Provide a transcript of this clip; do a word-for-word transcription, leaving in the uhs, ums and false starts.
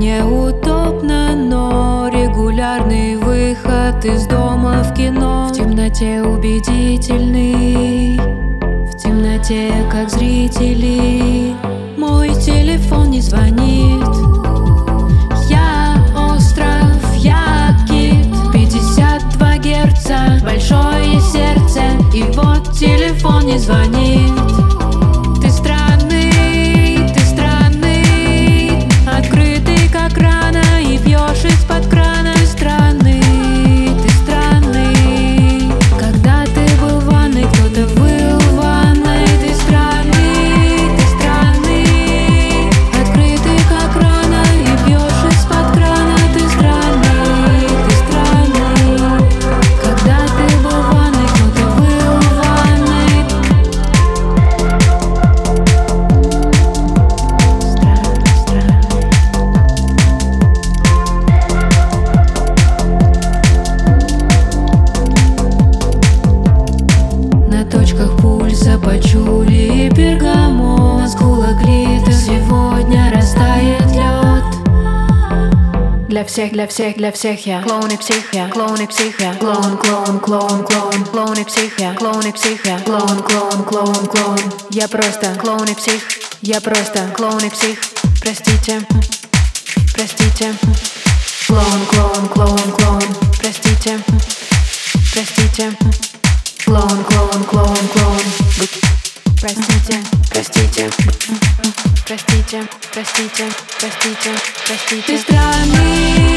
неудобно, но регулярный выход из дома в кино. В темноте убедительный, в темноте как зрители. Мой телефон не звонит. Я остров, я кит. Пятьдесят два герца, большое сердце. И вот телефон не звонит. Ты странный, ты странный, открытый как рана и пьешь из-под крана. Ты странный, ты странный, когда ты был в ванной, кто-то выл в ванной. Ты странный, ты странный, открытый как рана и пьешь из-под крана. Ты странный, ты странный, когда ты был в ванной, кто-то выл в ванной. На точках пульса почули и пергамон. На скулах глиттер, сегодня растает лед. Для всех, для всех, для всех я клоун и псих, я клоун и псих, я клоун, клоун, клоун, клоун, клоун и псих, я клоун и псих, я клоун, клоун, клоун, клоун. Я просто клоун и псих, я просто клоун и псих. Простите, простите, клоун, клоун, клоун, клоун. Простите, простите, клоун, клоун, клоун, клоун. Простите, простите, простите, простите, простите, простите. Ты странный.